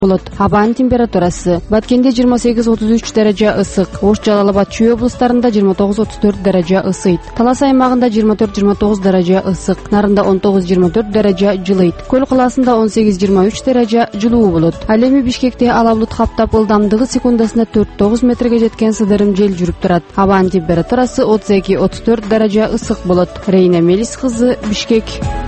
болот. Абанын температурасы Баткенде 28-33 даража ысык, Ош, Жалал Абад, Чүй облустарында 29-34 даража ысыйт. Талас аймагында 24-29 даража ысык, Нарында 19-24 даража жылыйт. Көл калаасында 18-23 даража жылуу болот. Ал эми Бишкекте ала булут каптап, ылдамдыгы секундасына 4-9 метрге жеткен сыдырым жел жүрүп турат. Абанын температурасы 32-34 даража ысык болот. Рейна Мелис кызы, Бишкек.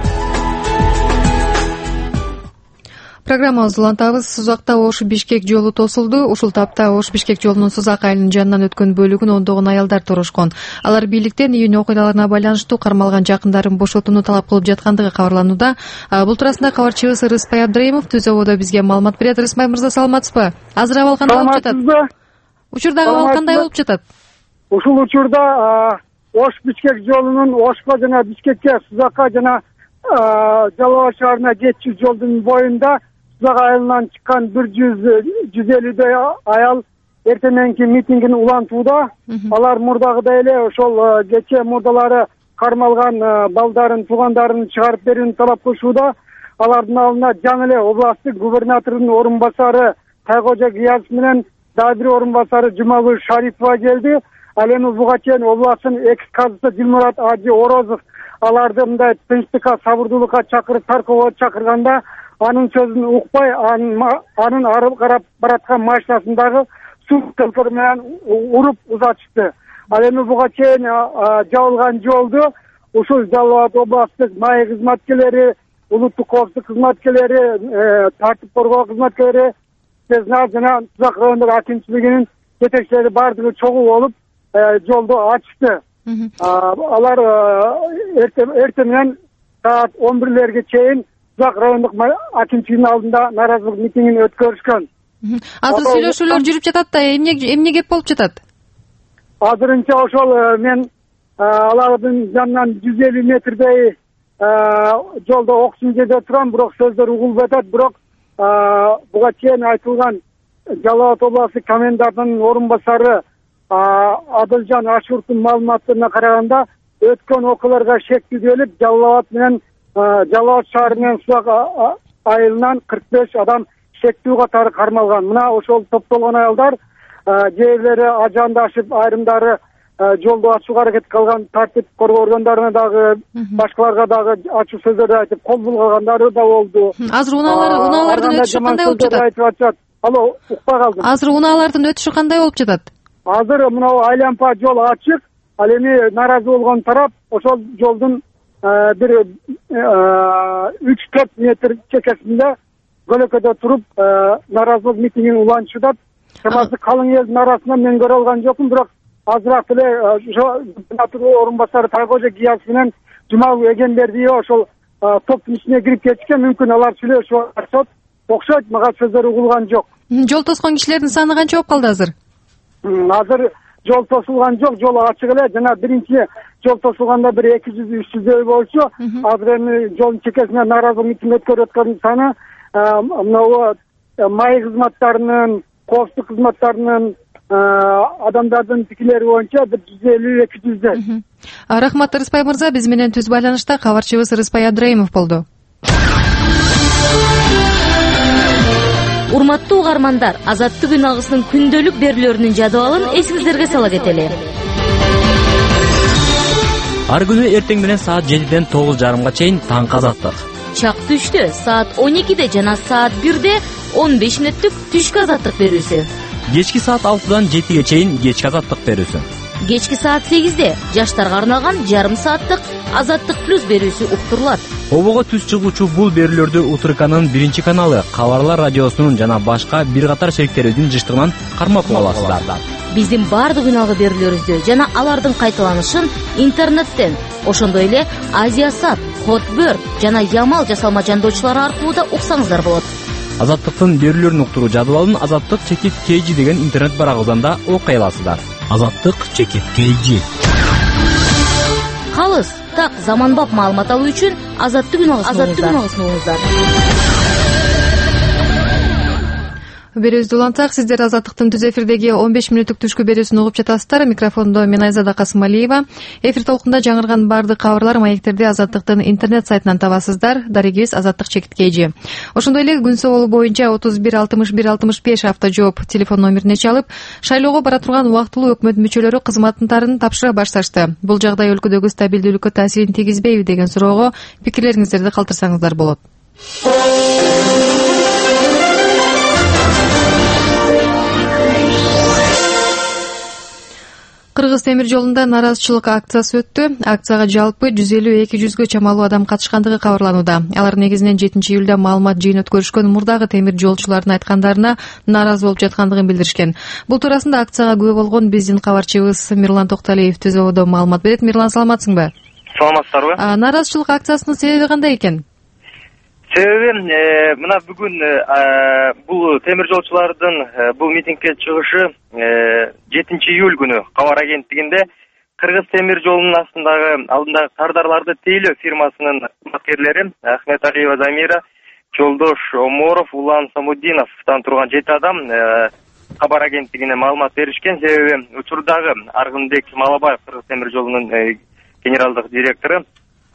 Программабызды улантабыз. Сузакта Ош-Бишкек жолу тосулду. Ушул тапта Ош-Бишкек жолунун Сузак айылынын жанынан өткөн бөлүгүн ондогон аялдар турушкан. Алар бийликтен июнь окуяларына байланыштуу кармалган жакындарын бошотууну талап кылып жаткандыгы кабарланууда. Бул туурасында кабарчыбыз Рыспай Абдраимов түз абоодо бизге маалымат берет. Рыспай мырза, саламатсызбы? Азыр абал кандай болуп жатат? Учурдагы абал кандай болуп жатат? Ушул учурда Ош-Бишкек жолунун Ошко жана Бишкекке, Сузакка жана Жалал Абад шаарына кетчү жолдун боюнда Сузак айылынан чыккан 100-150дөй аял эртең мененки митингин улантууда. Алар мурдагыдай эле ошол кече мурдалары кармалган балдарын, туугандарын чыгарып берүүнү талап кылышууда. Алардын алдына жаңы эле областтык губернатордун орун басары Тайкожо Гиязов менен дагы бир орун басары Жумагүл Шарипова келди. Ал эми буга чейин областтын экс-казысы Дилмурат Ажы Орозов аларды мындай тынчтыкка, сабырдуулукка чакырып, таркоого чакырганда, анын сөзүн укпай, анын ары карап бараткан машинасындагы суу көпөр менен уруп узатышты. Ал эми буга чейин жабылган жолду ушул Жалал Абад областтык маек кызматкерлери, улуттук коопсуздук кызматкерлери, тартип коргоо кызматкерлери, жана Сузак райондук акимчилигинин жетекчилери баардыгы чогуу болуп жолду ачышты. Алар эртең менен саат 11-лерге чейин Сузак райондук акимчилигинин алдында нааразылык митингин өткөрүшкөн. Азыр сүйлөшүүлөр жүрүп жатат да, эмне кеп болуп жатат? Азырынча ошол мен алардын жанынан 150 метрдей жолдо окшун жерде турам, бирок сөздөр угулбай атат. Бирок буга чейин айтылган Жалал Абад областтык комендантынын орун басары Адылжан Ашуровдун маалыматтарына караганда, өткөн окуяларга шектүү келип, Жалал Абад менен Жалал Абад шаары менен Сузак айылынан 45 адам шектүү катары кармалган. Мына ошол топтолгон аялдар жерлери ажандашып, айрымдары жолду ачууга аракет кылган, тартип коргоо органдарына дагы, башкаларга дагы ачуу сөздөрдү айтып, кол булгандары да болду. Азыр унаалардын өтүшү кандай болуп жатат? Алло, укпай калдым. Азыр унаалардын өтүшү кандай болуп жатат? Азыр мына айланпа жол ачык. Ал эми нааразы болгон тарап ошол жолдун бир 3-4 метр чекесинде көлөкөдө туруп нааразылык митингин улантышат. Чамасы калың элдин арасынан мен көрө алган жокмун, бирок азыраак эле губернатор орун басары Тайкожо Гиязов менен Жумагүл Эгембердиева ошол топтун ичине кирип кетишкен. Мүмкүн алар сүйлөшүп атышат. Окшойт, мага сөздөр угулган жок. Жол тоскон кишилердин саны канча болуп калды азыр? Азыр жол тосулган жок, жол ачык эле. Жана биринчи жол тосулганда бир 200-300 болчу. Азыр эми жолдун чекесине нааразылык митинг өткөрүп аткан саны мына маек кызматтарынын, коопсуздук кызматтарынын адамдардын пикирлери боюнча 150-200. Рахмат, Рыспай мырза. Биз менен түз байланышта кабарчыбыз Рыспай Абдраимов болду. Урматтуу угармандар, Азаттык үн агысынын күндөлүк берүүлөрүнүн жадыбалын эсиңиздерге сала кетели. Ар күнү эртең менен саат 7-ден 9:30 чейин таңкы Азаттык. Чак түштө саат 12-де жана саат 1-де 15 мүнөттүк түшкү Азаттык берүүсү. Кечки саат 6-дан 7-ге чейин кечки Азаттык берүүсү. Кечки саат 8-де жаштарга арналган жарым сааттык Азаттык плюс берүүсү уктурулат. Обого түз чыгуучу бул берүүлөрдү УТРКнын 1-чи каналы, Кабарлар радиосунун жана башка бир катар шериктерибиздин жыштыгынан кармап аласыздар. Биздин бардык үналгы берүүлөрүбүздү жана алардын кайталанышын интернеттен, ошондой эле Азиясат, Хотбөр жана Ямал жасалма жандоочулары аркылуу да уксаңыздар болот. Азаттыктын берүүлөрүн уктуруу жадыбалын Азаттык-KG деген интернет барагыбыздан да окуй аласыздар. Азаттык-KG. Калыс, так заманбап маалымат алуу үчүн Азаттык үн агысын угуңуздар. берүүбүздү улантсак, сиздер Азаттыктын түз эфирдеги 15 мүнөттүк түшкү берүүсүн угуп жатасыздар. Микрофондо мен Айзада Касымалиева. Эфир толкунда жаңырган баардык кабарлар, маектерди Азаттыктын интернет сайтынан табасыздар. Дарегибиз Азаттык чекиткейжи. Ошондой эле күн соолу боюнча 31 61 65 автожжооп телефон номерине чалып, шайлоого бара турган убактылуу өкмөт мүчөлөрү кызматтарын тапшыра башташты. Бул жагдай өлкөдөгү стабилдүүлүккө таасирин тийгизбейби деген суроого пикирлериңиздерди калтырсаңыздар болот. Кыргыз темир жолунда нааразычылык акциясы өттү. Акцияга жалпы 150-200гө чамалуу адам катышкандыгы кабарланууда. Алар негизинен 7-июлда маалымат жыйын өткөрүшкөн мурдагы темир жолчулардын айткандарына нааразы болуп жаткандыгын билдиришкен. Бул туурасында акцияга күбө болгон биздин кабарчыбыз Мирлан Токталиев түз абада маалымат берет. Мирлан, саламатсыңбы? Саламатсыздарбы? Нааразычылык акциясынын себеби кандай экен? Себеби мына бүгүн бул темир жолчулардын бул митингке чыгышы 7-июль күнү кабар агенттигинде Кыргыз темир жолунун алдындагы кардарларды тейлөө фирмасынын кызматкерлери Ахметалиева Замира, Жолдош Оморов, Улан Самудиновдон турган 7 адам кабар агенттигине маалымат беришкен. Себеби учурдагы Аргынбек Малабаев Кыргыз темир жолунун генералдык директору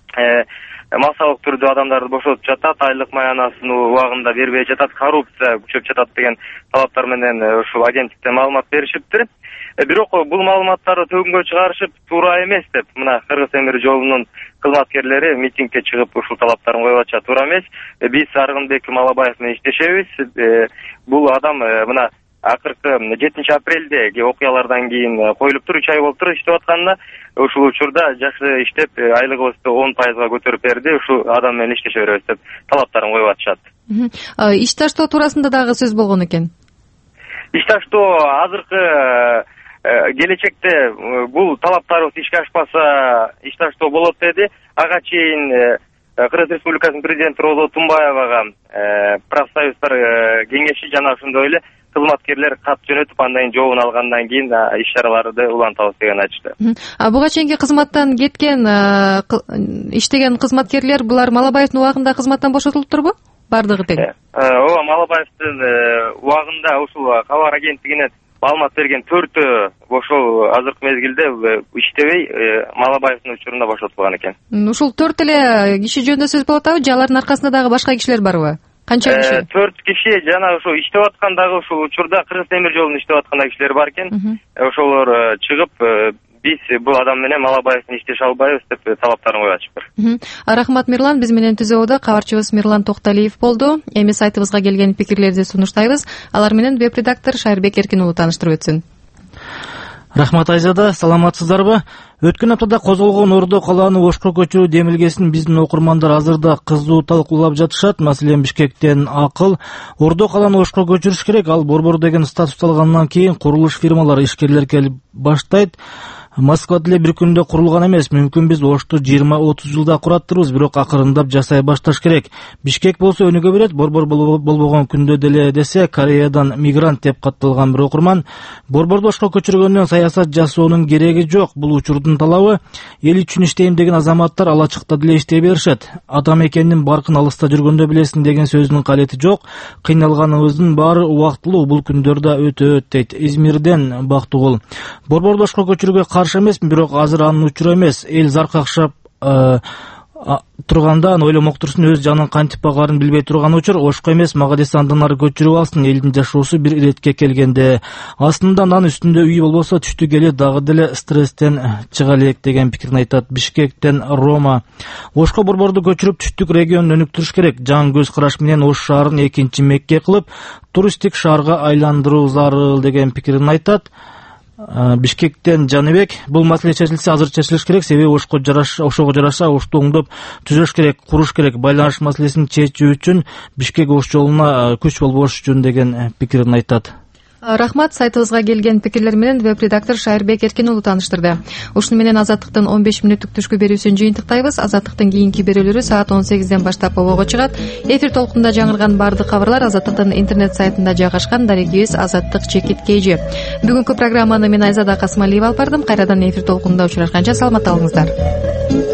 массалык түрдө адамдарды бошотуп жатат, айлык маянасын убагында бербей жатат, коррупция күчөп жатат деген талаптар менен ушул агенттикте маалымат беришиптир. Бирок бул маалыматтарды төгүнгө чыгарышып туура эмес деп, мына Кыргыз темир жолунун кызматкерлери митингке чыгып ушул талаптарын коюп атышат. Туура эмес. Биз Аргынбек Малабаев менен иштешебиз. Бул адам мына акыркы 7 апрелдеги окуялардан кийин коюлуптур, 3 ай болуптур иштеп атканына. Ушул учурда жакшы иштеп, айлыгыбызды 10% көтөрүп берди. Ушул адам менен иштеше беребиз деп талаптарын коюп атышат. Иш таштоо туурасында дагы сөз болгон экен. Иш таштоо азыркы келечекте бул талаптарыбыз ишке ашпаса иш таштоо болот деди. Ага чейин Кыргыз Республикасынын президенти Роза Тумбаевага профсоюздар кеңеши жана ошондой эле кызматкерлер кат жөнөтүп, андан жообун алгандан кийин иш-чараларды улантабыз деген айтышты. Буга чейинки кызматтан кеткен, иштеген кызматкерлер булар Малабаевдин убагында кызматтан бошотулуптурбу? Бардыгы тең. Ооба, Малабаевдин убагында ушул кабар агенттигине маалымат берген 4 ошол азыркы мезгилде иштебей Малабаевдин учурунда бошотулган экен. Ушул 4 эле киши жөнүндө сөз болуп атабы же алардын аркасында дагы башка кишилер барбы? Канча киши? 4 киши жана ошо иштеп аткандагы ушул учурда Кыргыз темир жолунда иштеп аткан кишилер бар экен. Ошолор чыгып, биз бул адам менен Малабаев менен иштеше албайбыз деп талаптарын коюп атышыптыр. Рахмат, Мирлан. Биз менен түз абада кабарчыбыз Мирлан Токталиев болду. Эми сайтыбызга келген пикирлерди сунуштайбыз. Алар менен веб-редактор Шайырбек Эркин уулу тааныштырып өтсүн. Рахмат, Айзада, саламатсыздарбы? Өткөн аптада козголгон Ордо калааны Ошко көчүрүү демилгесин биздин окурмандар азырда кызуу талкуулап жатышат. Маселен, Бишкектен акыл Ордо калааны Ошко көчүрүш керек. Ал борбор деген статус алгандан кийин курулуш фирмалары, ишкерлер келип баштайт. Москва деле бир күндө курулган эмес. Мүмкүн биз Ошту 20-30 жылда кураттырбыз, бирок акырындап жасай башташ керек. Бишкек болсо өнүгө берет, борбор болбогон күндө деле десе, Кореядан мигрант деп катталган бир окурман. Борборду Ошко көчүргөндөн саясат жасоонун кереги жок. Бул учурдун талабы эл үчүн иштейм деген азаматтар ала ачыкта деле иштей беришет. Ата мекендин баркын алыста жүргөндө билесиң деген сөзүнүн калети жок. Кыйналганыбыздын баары убактылуу, бул күндөрдө өтөт дейт Измирден Бактыгул. Борборду Ошко көчүрүүгө каршы эмесмин, бирок азыр анын учуру эмес. Эл заркакшап турганда ойломоктурсун, өз жанын кантип багарын билбей турган учур. Ошко эмес, мага десе андан ары көчүрүп алсын, элдин жашоосу бир иретке келгенде. Аслында анын үстүндө үй болбосо түштүк эле дагы деле стресстен чыга элек деген пикирин айтат Бишкектен Рома. Ошко борборду көчүрүп түштүк регионун өнүктүрүш керек. Жаңы көз караш менен Ош шаарын экинчи Мекке кылып, туристтик шаарга айландыруу зарыл деген пикирин айтат Бишкектен Жаныбек. Бул маселе чечилсе азыр чечилиш керек, себеби ошого жараша Ошту оңдоп түзөш керек, куруш керек. Байланыш маселесин чечүү үчүн Бишкек Ош жолуна күч болбош үчүн деген пикирин айтат. Рахмат, сайтыбызга келген пикирлер менен веб-редактор Шайырбек Эркин уулу тааныштырды. Ушуну менен Азаттыктын 15 мүнөттүк түшкү берүүсүн жыйынтыктайбыз. Азаттыктын кийинки берүүлөрү саат 18ден баштап обого чыгат. Эфир толкунда жаңырган баардык кабарлар Азаттыктын интернет сайтында жайгашкан. Дарегибиз Азаттык чекиткейжи. Бүгүнкү программаны мен Айзада Касымалиева алып бардым. Кайрадан эфир толкунунда учурашканча саламатта болуңуздар.